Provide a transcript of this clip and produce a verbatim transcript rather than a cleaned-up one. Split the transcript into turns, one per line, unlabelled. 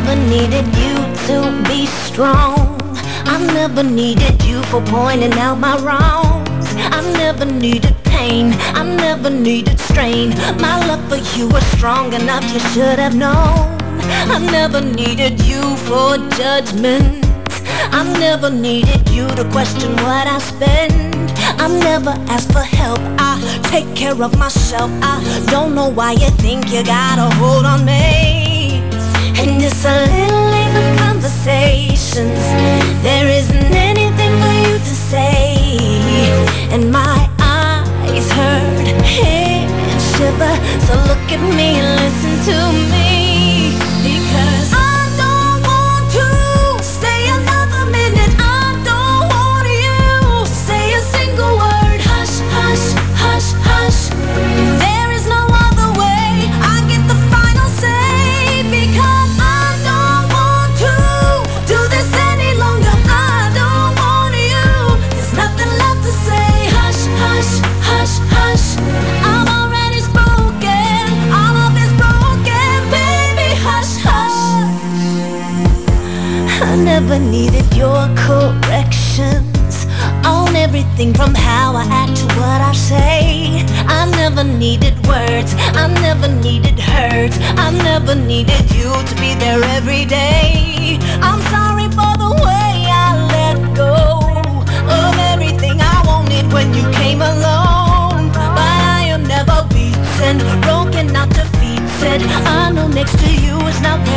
never needed you to be strong. I never needed you for pointing out my wrongs. I never needed pain, I never needed strain. My love for you was strong enough, you should have known. I never needed you for judgment. I never needed you to question what I spend. I never asked for help, I take care of myself. I don't know why you think you got a hold on me. And it's a little late for conversations. There isn't anything for you to say. And my eyes hurt, hands shiver. So look at me and listen to me. Because I don't want to stay another minute. I don't want you to say a single word. Hush, hush, hush, hush. There is no other way. I get the final say. Because I don't want to do this any longer. I don't want you. There's nothing left to say. Hush, hush, hush, hush. I'm already spoken. All of it's broken, baby. Hush, hush. I never needed your corrections on everything from how I act to what I say. I never needed words, I never needed hurt. I never needed you to be there every day. I'm sorry for the way I let go of everything I wanted when you came along. But I am never beaten, broken, not defeated. I know next to you is not